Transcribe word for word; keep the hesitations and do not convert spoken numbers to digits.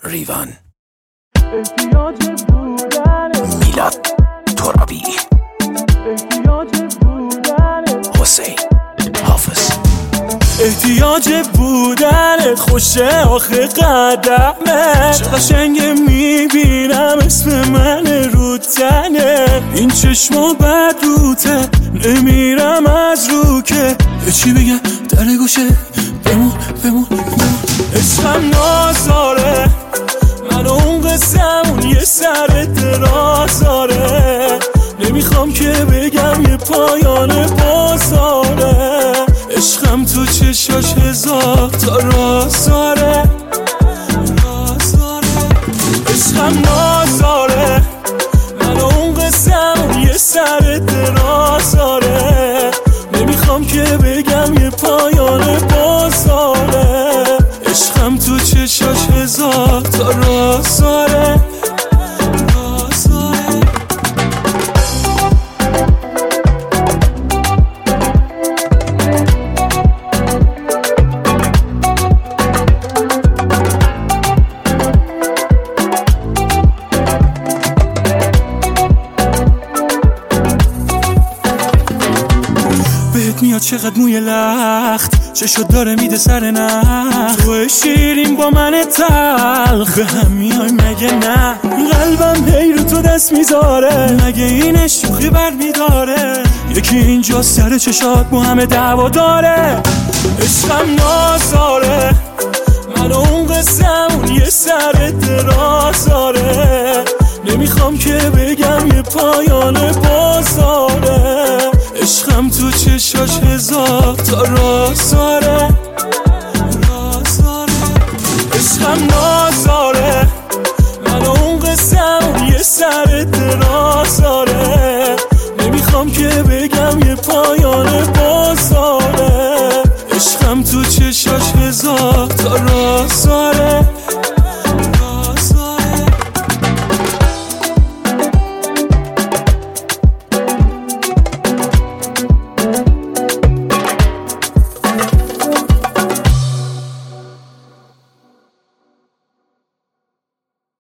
ریوان میلاد ترابی حسین حافظ. احتیاج بودن خوشه آخه قدمه، چه قشنگه میبینم اسم من رو تنه، این چشما بد روته نمیرم از رو که چی بگم در گوشه بمون بمون بمون. عشقم نازاره من اون قسمون یه سر درازاره، نمیخوام که بگم یه پایان بازاره، عشقم تو چشاش هزار تا رازاره عشقم نازاره من اون قسمون یه سر درازاره، نمیخوام که بگم یه پایان بازاره، عشقم تو چشاش هزار تا رازاره. بهت میاد چقدر موی لخت، چشو داره میده سر نخ، تو شیرین با من تلخ، به هم میای مگه نه؟ قلبم هی رو تو دست میذاره، مگه این شوخی بر میداره؟ یکی اینجا سر چشات با همه دعوا داره، عشقم نازاره من اون قسمون یه سر درازاره، نمیخوام که بگم یه پایان